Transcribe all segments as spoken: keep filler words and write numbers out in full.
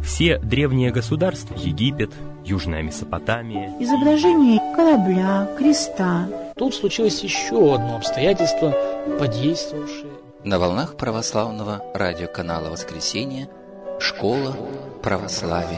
Все древние государства, Египет, Южная Месопотамия, изображение корабля, креста. Тут случилось еще одно обстоятельство, подействовавшее. На волнах православного радиоканала «Воскресенье» «Школа православия».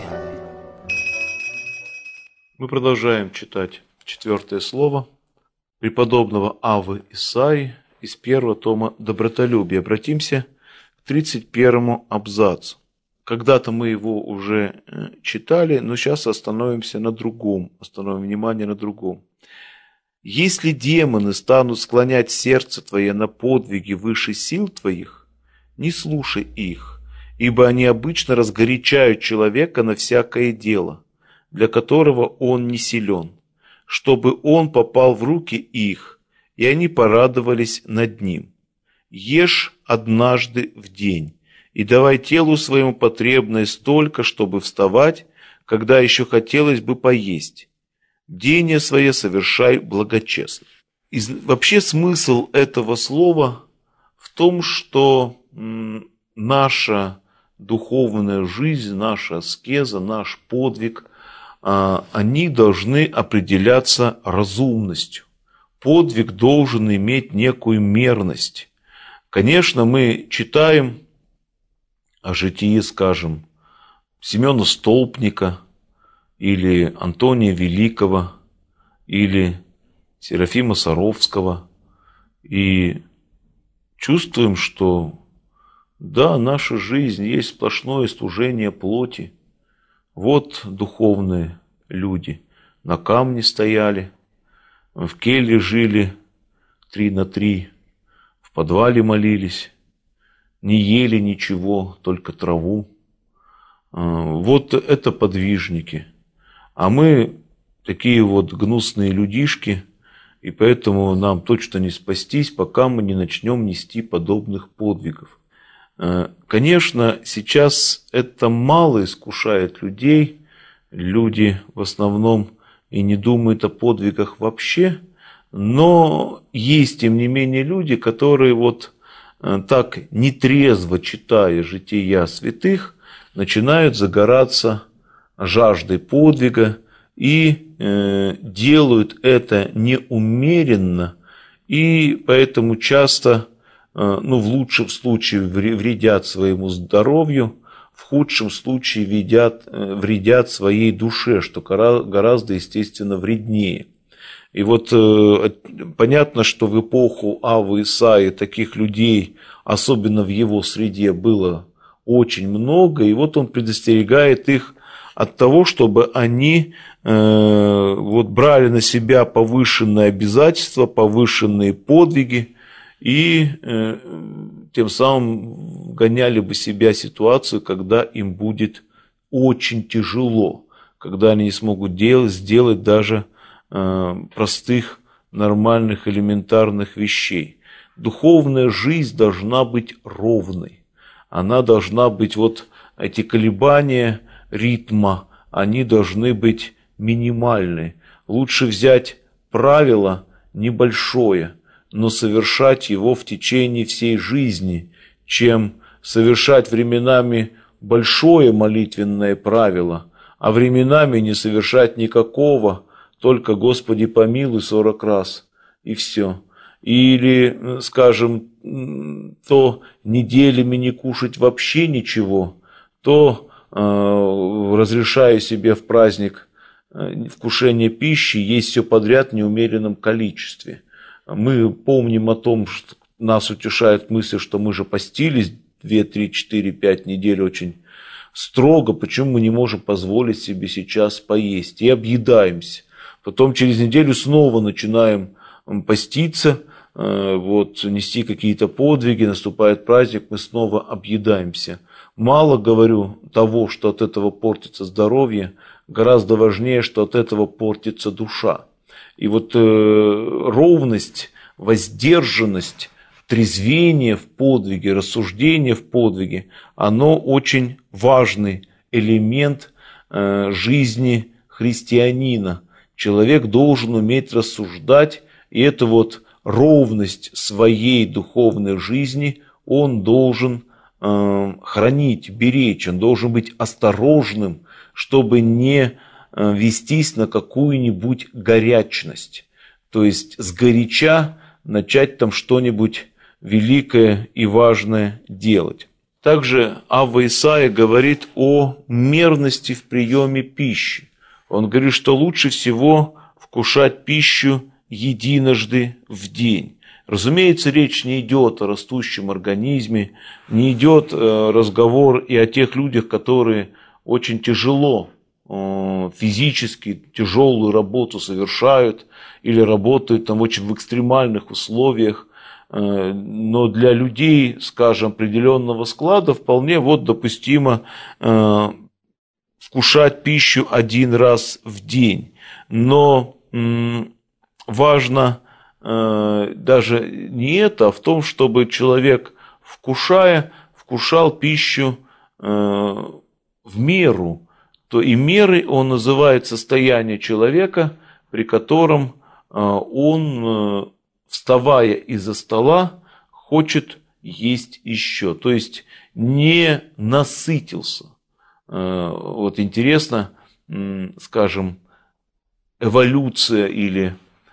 Мы продолжаем читать четвертое слово преподобного Аввы Исаии из первого тома «Добротолюбие». Обратимся к тридцать первому абзацу. Когда-то мы его уже читали, но сейчас остановимся на другом, остановим внимание на другом. «Если демоны станут склонять сердце твое на подвиги выше сил твоих, не слушай их, ибо они обычно разгорячают человека на всякое дело, для которого он не силен, чтобы он попал в руки их, и они порадовались над ним. Ешь однажды в день, и давай телу своему потребное столько, чтобы вставать, когда еще хотелось бы поесть. Бдение свое совершай благочестно». И вообще смысл этого слова в том, что м, наша духовная жизнь, наша аскеза, наш подвиг, а, они должны определяться разумностью. Подвиг должен иметь некую мерность. Конечно, мы читаем о житии, скажем, Семена Столпника, или Антония Великого, или Серафима Саровского, и чувствуем, что да, наша жизнь есть сплошное служение плоти. Вот духовные люди на камне стояли, в келье жили три на три, в подвале молились, не ели ничего, только траву. Вот это подвижники. А мы такие вот гнусные людишки, и поэтому нам точно не спастись, пока мы не начнем нести подобных подвигов. Конечно, сейчас это мало искушает людей. Люди в основном и не думают о подвигах вообще. Но есть, тем не менее, люди, которые вот так нетрезво читая жития святых, начинают загораться жаждой подвига и э, делают это неумеренно, и поэтому часто, э, ну, в лучшем случае вредят своему здоровью, в худшем случае вредят, э, вредят своей душе, что гораздо, естественно, вреднее. И вот э, понятно, что в эпоху Аввы Исаии таких людей, особенно в его среде, было очень много, и вот он предостерегает их от того, чтобы они э, вот брали на себя повышенные обязательства, повышенные подвиги, и э, тем самым гоняли бы себя ситуацию, когда им будет очень тяжело, когда они не смогут делать, сделать даже э, простых, нормальных, элементарных вещей. Духовная жизнь должна быть ровной. Она должна быть, вот эти колебания ритма, они должны быть минимальны. Лучше взять правило небольшое, но совершать его в течение всей жизни, чем совершать временами большое молитвенное правило, а временами не совершать никакого, только «Господи помилуй» сорок раз, и все. Или, скажем, то неделями не кушать вообще ничего, то э, разрешаю себе в праздник вкушение пищи, есть все подряд в неумеренном количестве. Мы помним о том, что нас утешает мысль, что мы же постились две, три, четыре, пять недель очень строго, почему мы не можем позволить себе сейчас поесть, и объедаемся. Потом через неделю снова начинаем поститься, вот, нести какие-то подвиги, наступает праздник, мы снова объедаемся. Мало, говорю, того, что от этого портится здоровье, гораздо важнее, что от этого портится душа. И вот э, ровность, воздержанность, трезвение в подвиге, рассуждение в подвиге, оно очень важный элемент э, жизни христианина. Человек должен уметь рассуждать, и это вот ровность своей духовной жизни он должен э, хранить, беречь, он должен быть осторожным, чтобы не э, вестись на какую-нибудь горячность. То есть сгоряча начать там что-нибудь великое и важное делать. Также Авва Исаия говорит о мерности в приеме пищи. Он говорит, что лучше всего вкушать пищу единожды в день. Разумеется, речь не идет о растущем организме, не идет разговор и о тех людях, которые очень тяжело, физически тяжелую работу совершают или работают там очень в экстремальных условиях. Но для людей, скажем, определенного склада вполне вот допустимо э, вкушать пищу один раз в день. Но э, важно э, даже не это, а в том, чтобы человек, вкушая, вкушал пищу э, в меру. То и мерой он называет состояние человека, при котором э, он... Э, вставая из-за стола, хочет есть еще. То есть не насытился. Вот интересно, скажем, эволюция или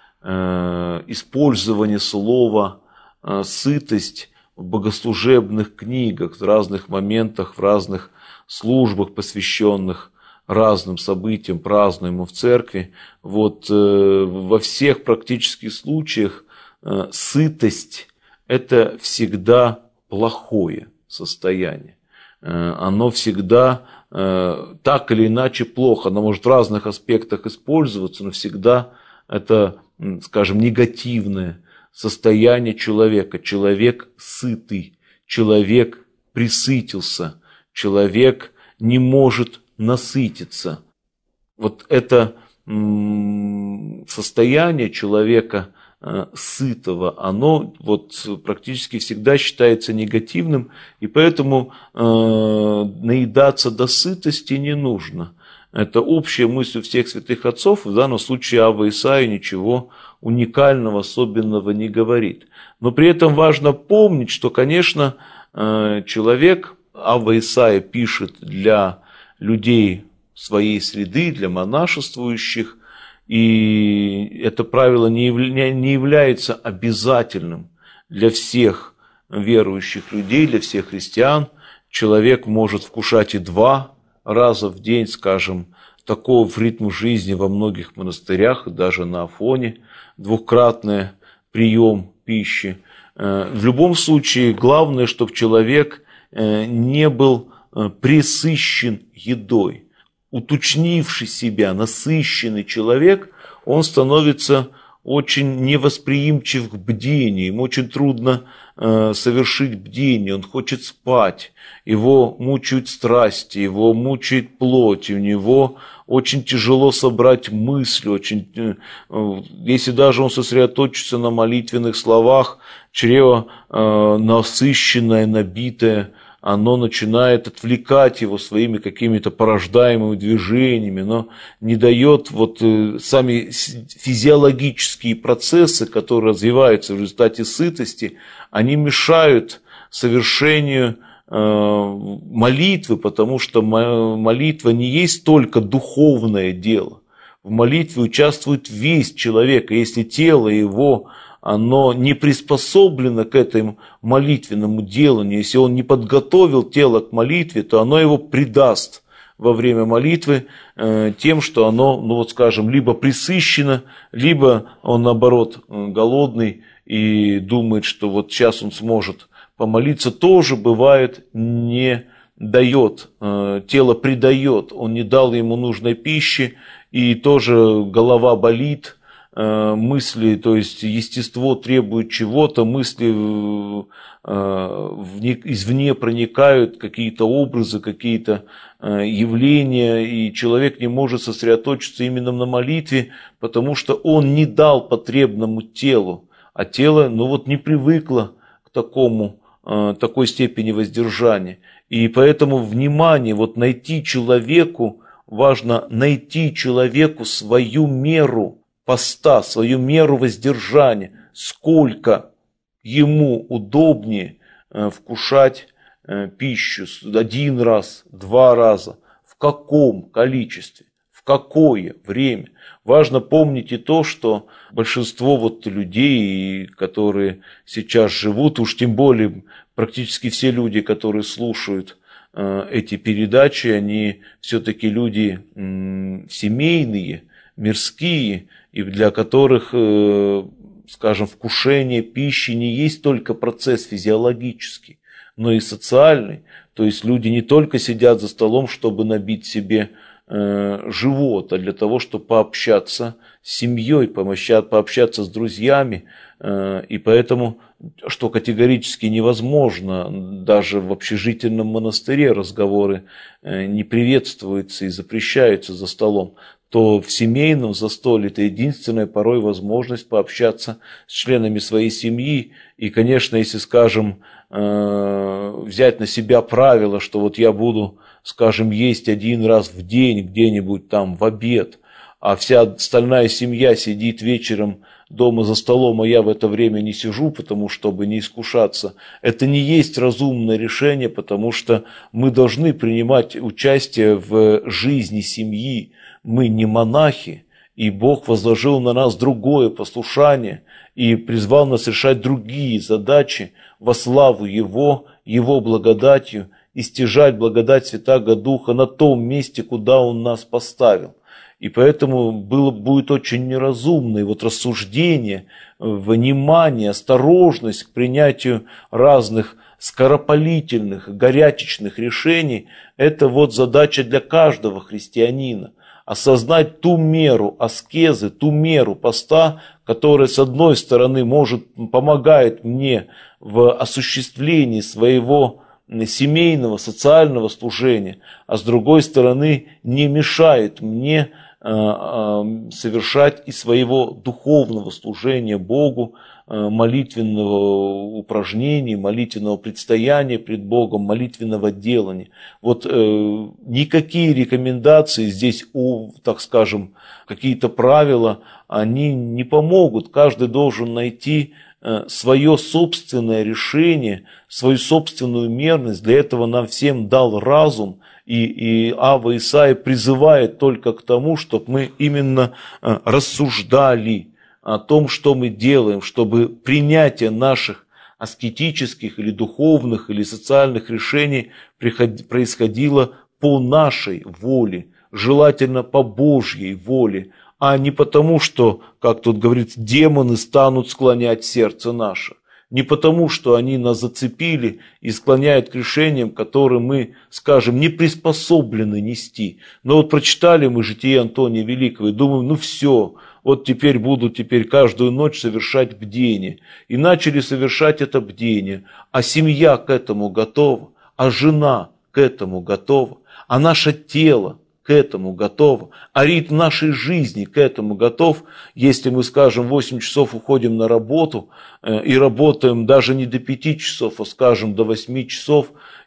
использование слова сытость в богослужебных книгах, в разных моментах, в разных службах, посвященных разным событиям, празднуемым в церкви. Вот во всех практических случаях сытость – это всегда плохое состояние. Оно всегда так или иначе плохо. Оно может в разных аспектах использоваться, но всегда это, скажем, негативное состояние человека. Человек сытый, человек пресытился, человек не может насытиться. Вот это состояние человека сытого, оно вот практически всегда считается негативным, и поэтому э, наедаться до сытости не нужно. Это общая мысль всех святых отцов, в данном случае Авва Исаия ничего уникального, особенного не говорит. Но при этом важно помнить, что, конечно, э, человек, Авва Исаия пишет для людей своей среды, для монашествующих, и это правило не является обязательным для всех верующих людей, для всех христиан. Человек может вкушать и два раза в день, скажем, таков ритм жизни во многих монастырях, даже на Афоне, двукратный прием пищи. В любом случае, главное, чтобы человек не был пресыщен едой. Уточнивший себя, насыщенный человек, он становится очень невосприимчив к бдению, ему очень трудно э, совершить бдение, он хочет спать, его мучают страсти, его мучает плоть, у него очень тяжело собрать мысли, очень, э, если даже он сосредоточится на молитвенных словах, чрево э, насыщенное, набитое, оно начинает отвлекать его своими какими-то порождаемыми движениями, но не дает вот сами физиологические процессы, которые развиваются в результате сытости, они мешают совершению молитвы, потому что молитва не есть только духовное дело. В молитве участвует весь человек, и если тело его оно не приспособлено к этому молитвенному деланию, если он не подготовил тело к молитве, то оно его предаст во время молитвы э, тем, что оно, ну вот скажем, либо пресыщено, либо он наоборот голодный и думает, что вот сейчас он сможет помолиться, тоже бывает не дает, э, тело предает, он не дал ему нужной пищи, и тоже голова болит, мысли, то есть естество требует чего-то, мысли извне проникают, какие-то образы, какие-то явления, и человек не может сосредоточиться именно на молитве, потому что он не дал потребному телу, а тело, ну вот, не привыкло к такому, такой степени воздержания. И поэтому внимание, вот найти человеку, важно найти человеку свою меру поста, свою меру воздержания, сколько ему удобнее вкушать пищу один раз, два раза, в каком количестве, в какое время. Важно помнить и то, что большинство вот людей, которые сейчас живут, уж тем более практически все люди, которые слушают э, эти передачи, они все-таки люди м, семейные, мирские, и для которых, э, скажем, вкушение пищи не есть только процесс физиологический, но и социальный. То есть люди не только сидят за столом, чтобы набить себе живот, а для того, чтобы пообщаться с семьей, пообщаться с друзьями. И поэтому, что категорически невозможно, даже в общежительном монастыре разговоры не приветствуются и запрещаются за столом, то в семейном застолье это единственная порой возможность пообщаться с членами своей семьи. И, конечно, если, скажем, взять на себя правило, что вот я буду, скажем, есть один раз в день где-нибудь там в обед, а вся остальная семья сидит вечером дома за столом, а я в это время не сижу, потому чтобы не искушаться. Это не есть разумное решение, потому что мы должны принимать участие в жизни семьи. Мы не монахи, и Бог возложил на нас другое послушание и призвал нас решать другие задачи во славу Его, Его благодатью, и стяжать благодать Святаго Духа на том месте, куда Он нас поставил. И поэтому было, будет очень неразумно и вот рассуждение, внимание, осторожность к принятию разных скоропалительных, горячечных решений. Это вот задача для каждого христианина. Осознать ту меру аскезы, ту меру поста, которая, с одной стороны, может, помогает мне в осуществлении своего семейного, социального служения, а с другой стороны, не мешает мне совершать и своего духовного служения Богу, молитвенного упражнения, молитвенного предстояния пред Богом, молитвенного делания. Вот э, никакие рекомендации здесь, у, так скажем, какие-то правила, они не помогут. Каждый должен найти э, свое собственное решение, свою собственную мерность. Для этого нам всем дал разум. И, и Авва Исаия призывает только к тому, чтобы мы именно э, рассуждали о том, что мы делаем, чтобы принятие наших аскетических или духовных или социальных решений происходило по нашей воле, желательно по Божьей воле, а не потому, что, как тут говорится, демоны станут склонять сердце наше. Не потому, что они нас зацепили и склоняют к решениям, которые мы, скажем, не приспособлены нести. Но вот прочитали мы житие Антония Великого и думаем, ну все, вот теперь буду теперь каждую ночь совершать бдение. И начали совершать это бдение. А семья к этому готова, а жена к этому готова, а наше тело к этому готово, а ритм нашей жизни к этому готов. Если мы, скажем, восемь часов уходим на работу э, и работаем даже не до пяти часов, а, скажем, до восьми часов,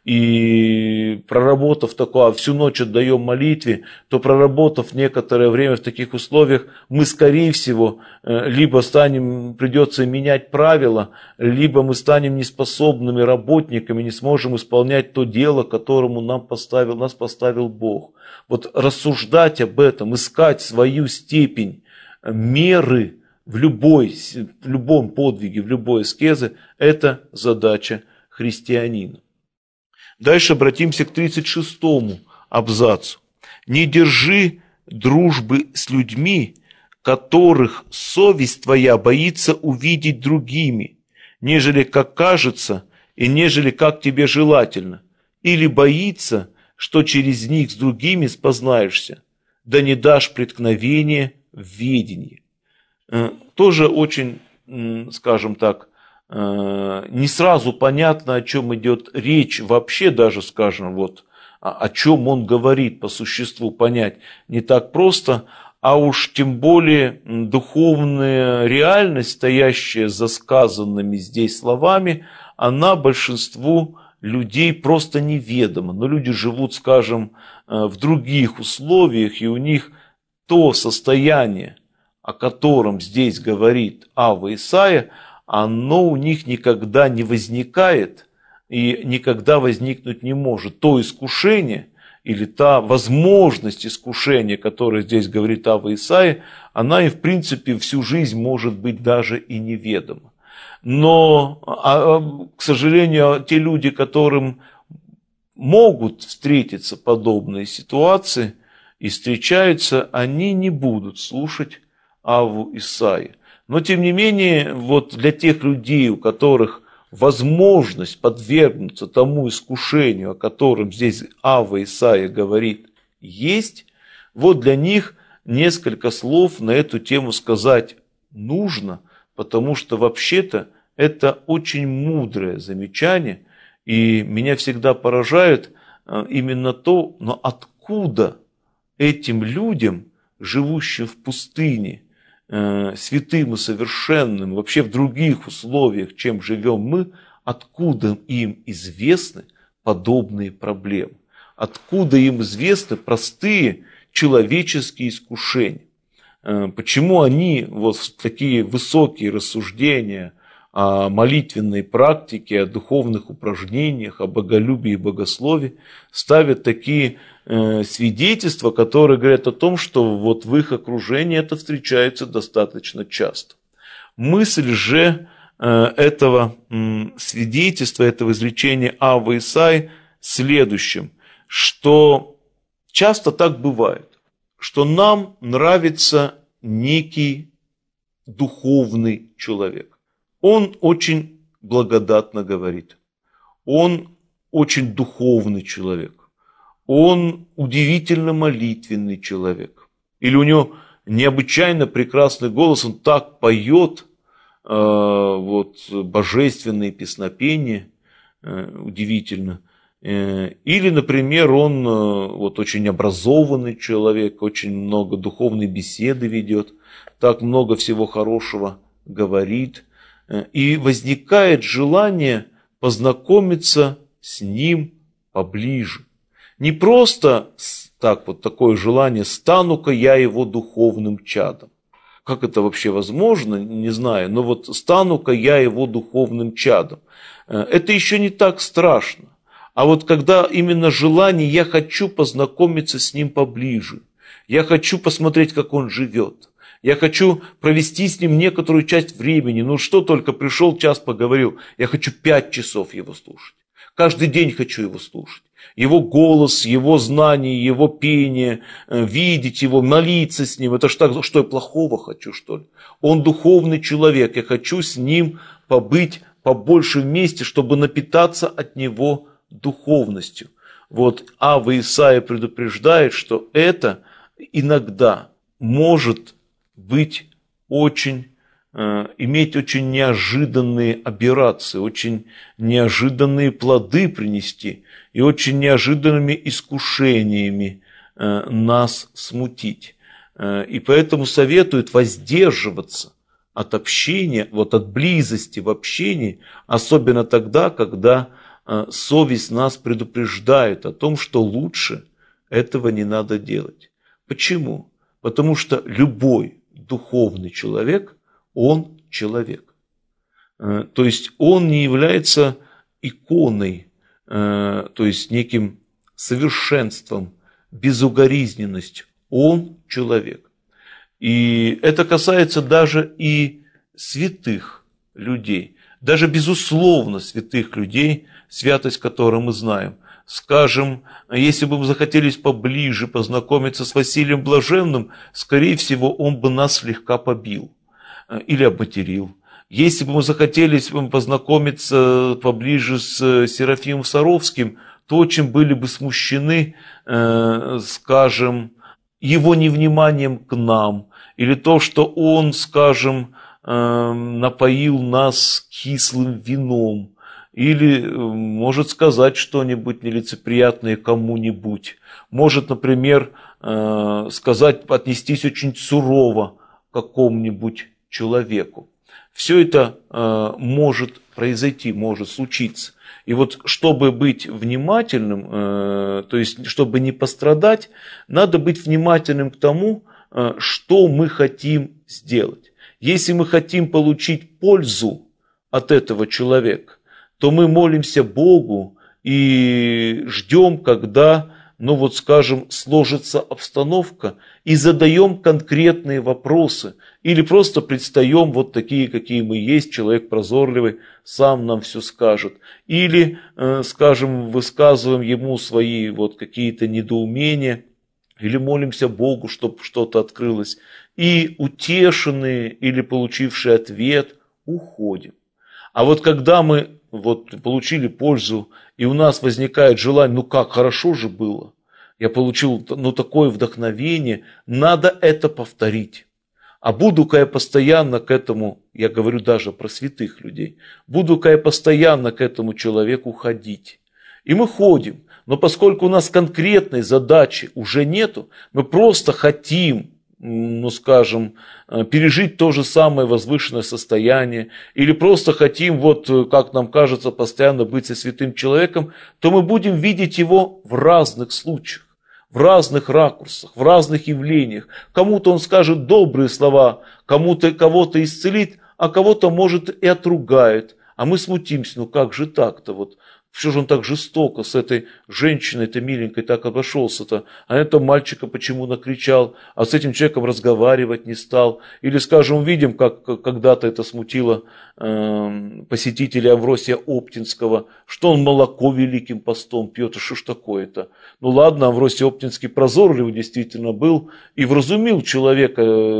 и проработав такое, а всю ночь отдаем молитве, то проработав некоторое время в таких условиях, мы, скорее всего, э, либо станем, придется менять правила, либо мы станем неспособными работниками, не сможем исполнять то дело, которому нам поставил, нас поставил Бог. Вот рассуждать об этом, искать свою степень меры в, любой, в любом подвиге, в любой аскезе, это задача христианина. Дальше обратимся к тридцать шестому абзацу. «Не держи дружбы с людьми, которых совесть твоя боится увидеть другими, нежели как кажется и нежели как тебе желательно, или боится, что через них с другими спознаешься, да не дашь преткновения в ведении». Тоже очень, скажем так, не сразу понятно, о чем идет речь, вообще даже, скажем, вот, о чем он говорит по существу, понять не так просто, а уж тем более духовная реальность, стоящая за сказанными здесь словами, она большинству людей просто неведома. Но люди живут, скажем, в других условиях, и у них то состояние, о котором здесь говорит Авва Исаия, оно у них никогда не возникает и никогда возникнуть не может. То искушение или та возможность искушения, которая здесь говорит Ава Исаия, она и в принципе всю жизнь может быть даже и неведома. Но, а, к сожалению, те люди, которым могут встретиться подобные ситуации и встречаются, они не будут слушать Аву Исаии. Но, тем не менее, вот для тех людей, у которых возможность подвергнуться тому искушению, о котором здесь Ава Исаия говорит, есть, вот для них несколько слов на эту тему сказать нужно, потому что вообще-то это очень мудрое замечание, и меня всегда поражает именно то, но откуда этим людям, живущим в пустыне, святым и совершенным, вообще в других условиях, чем живем мы, откуда им известны подобные проблемы? Откуда им известны простые человеческие искушения? Почему они вот в такие высокие рассуждения о молитвенной практике, о духовных упражнениях, о боголюбии и богословии ставят такие э, свидетельства, которые говорят о том, что вот в их окружении это встречается достаточно часто. Мысль же э, этого э, свидетельства, этого изречения Авы Исаии следующим, что часто так бывает, что нам нравится некий духовный человек. Он очень благодатно говорит, он очень духовный человек, он удивительно молитвенный человек. Или у него необычайно прекрасный голос, он так поет э, вот, божественные песнопения, э, удивительно. Э, или, например, он э, вот, очень образованный человек, очень много духовной беседы ведет, так много всего хорошего говорит. И возникает желание познакомиться с ним поближе. Не просто так вот такое желание, стану-ка я его духовным чадом. Как это вообще возможно, не знаю, но вот стану-ка я его духовным чадом. Это еще не так страшно. А вот когда именно желание, я хочу познакомиться с ним поближе, я хочу посмотреть, как он живет. Я хочу провести с ним некоторую часть времени. Ну что только, пришел час, поговорил. Я хочу пять часов его слушать. Каждый день хочу его слушать. Его голос, его знания, его пение, видеть его, молиться с ним. Это ж так, что я плохого хочу, что ли? Он духовный человек. Я хочу с ним побыть побольше вместе, чтобы напитаться от него духовностью. Вот Ава Исаия предупреждает, что это иногда может быть очень, э, иметь очень неожиданные аберрации, очень неожиданные плоды принести и очень неожиданными искушениями э, нас смутить. Э, и поэтому советуют воздерживаться от общения, вот от близости в общении, особенно тогда, когда э, совесть нас предупреждает о том, что лучше этого не надо делать. Почему? Потому что любой духовный человек, он человек. То есть он не является иконой, то есть неким совершенством, безукоризненностью. Он человек. И это касается даже и святых людей, даже безусловно святых людей, святость которой мы знаем. Скажем, если бы мы захотели поближе познакомиться с Василием Блаженным, скорее всего, он бы нас слегка побил или обматерил. Если бы мы захотели познакомиться поближе с Серафимом Саровским, то очень были бы смущены, скажем, его невниманием к нам, или то, что он, скажем, напоил нас кислым вином, или может сказать что-нибудь нелицеприятное кому-нибудь. Может, например, сказать, отнестись очень сурово к какому-нибудь человеку. Все это может произойти, может случиться. И вот чтобы быть внимательным, то есть чтобы не пострадать, надо быть внимательным к тому, что мы хотим сделать. Если мы хотим получить пользу от этого человека, то мы молимся Богу и ждем, когда, ну вот скажем, сложится обстановка, и задаем конкретные вопросы, или просто предстаем вот такие, какие мы есть, человек прозорливый, сам нам все скажет, или, скажем, высказываем ему свои вот какие-то недоумения, или молимся Богу, чтобы что-то открылось, и утешенные или получившие ответ уходим. А вот когда мы вот получили пользу, и у нас возникает желание, ну как, хорошо же было, я получил ну, такое вдохновение, надо это повторить. А буду-ка я постоянно к этому, я говорю даже про святых людей, буду-ка я постоянно к этому человеку ходить. И мы ходим, но поскольку у нас конкретной задачи уже нету, мы просто хотим, ну скажем, пережить то же самое возвышенное состояние, или просто хотим, вот как нам кажется, постоянно быть со святым человеком, то мы будем видеть его в разных случаях, в разных ракурсах, в разных явлениях. Кому-то он скажет добрые слова, кому-то кого-то исцелит, а кого-то, может, и отругает. А мы смутимся, ну как же так-то вот? Что же он так жестоко с этой женщиной-то миленькой так обошелся-то? А этого мальчика почему накричал? А с этим человеком разговаривать не стал? Или, скажем, видим, как когда-то это смутило э, посетителя Авросия Оптинского, что он молоко великим постом пьет. А что ж такое-то? Ну ладно, Авросий Оптинский прозорливый действительно был и вразумил человека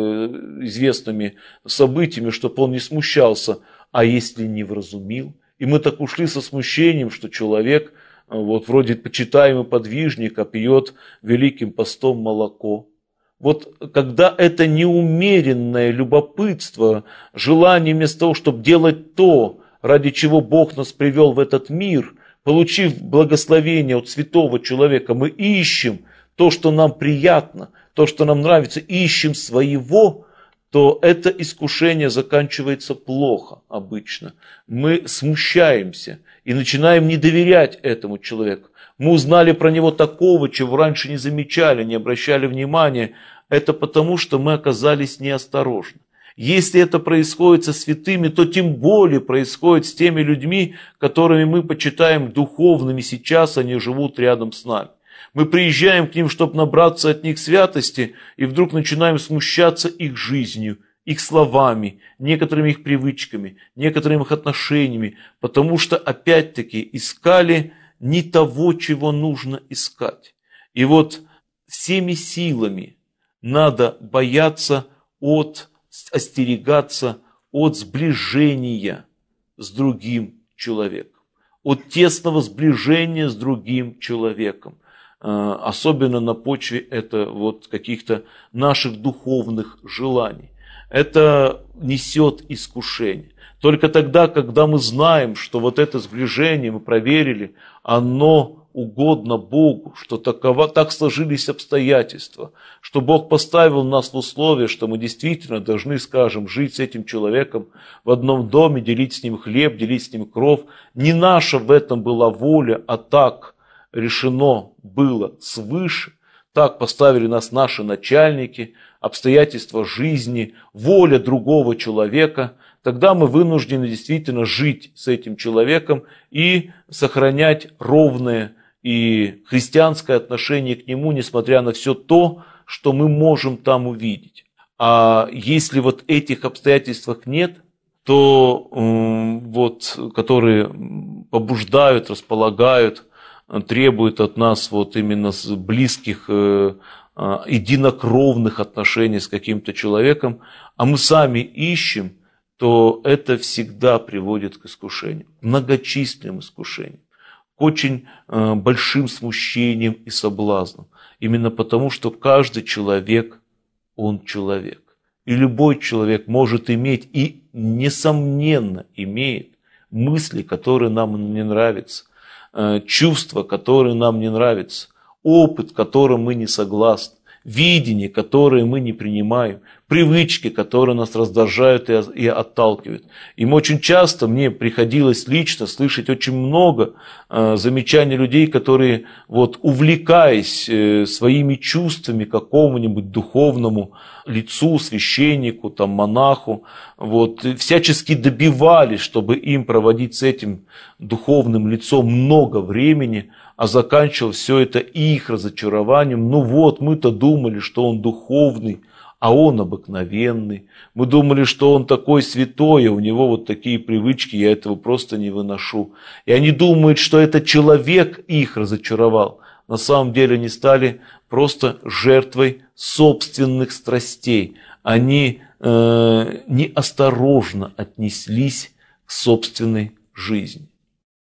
известными событиями, чтобы он не смущался. А если не вразумил? И мы так ушли со смущением, что человек, вот вроде почитаемый подвижник, а пьет великим постом молоко. Вот когда это неумеренное любопытство, желание вместо того, чтобы делать то, ради чего Бог нас привел в этот мир, получив благословение от святого человека, мы ищем то, что нам приятно, то, что нам нравится, ищем своего, то это искушение заканчивается плохо обычно. Мы смущаемся и начинаем не доверять этому человеку. Мы узнали про него такого, чего раньше не замечали, не обращали внимания. Это потому, что мы оказались неосторожны. Если это происходит со святыми, то тем более происходит с теми людьми, которыми мы почитаем духовными сейчас, они живут рядом с нами. Мы приезжаем к ним, чтобы набраться от них святости, и вдруг начинаем смущаться их жизнью, их словами, некоторыми их привычками, некоторыми их отношениями, потому что, опять-таки, искали не того, чего нужно искать. И вот всеми силами надо бояться от, остерегаться от сближения с другим человеком, от тесного сближения с другим человеком. Особенно на почве это вот каких-то наших духовных желаний. Это несет искушение. Только тогда, когда мы знаем, что вот это сближение, мы проверили, оно угодно Богу, что таково, так сложились обстоятельства, что Бог поставил нас в условия, что мы действительно должны, скажем, жить с этим человеком в одном доме, делить с ним хлеб, делить с ним кров. Не наша в этом была воля, а так решено было свыше, так поставили нас наши начальники, обстоятельства жизни, воля другого человека, тогда мы вынуждены действительно жить с этим человеком и сохранять ровное и христианское отношение к нему, несмотря на все то, что мы можем там увидеть. А если вот этих обстоятельств нет, то э, вот, которые побуждают, располагают, требует от нас вот именно близких, э, э, единокровных отношений с каким-то человеком, а мы сами ищем, то это всегда приводит к искушениям, многочисленным искушениям, к очень э, большим смущениям и соблазнам. Именно потому, что каждый человек, он человек. И любой человек может иметь и, несомненно, имеет мысли, которые нам не нравятся, чувства, которые нам не нравятся, опыт, которым мы не согласны, видения, которые мы не принимаем, привычки, которые нас раздражают и отталкивают. Им очень часто мне приходилось лично слышать очень много э, замечаний людей, которые, вот, увлекаясь э, своими чувствами к какому-нибудь духовному лицу, священнику, там, монаху, вот, всячески добивались, чтобы им проводить с этим духовным лицом много времени, а заканчивал все это их разочарованием. Ну вот, мы-то думали, что он духовный, а он обыкновенный. Мы думали, что он такой святой, а у него вот такие привычки, я этого просто не выношу. И они думают, что это человек их разочаровал. На самом деле они стали просто жертвой собственных страстей. Они э, неосторожно отнеслись к собственной жизни.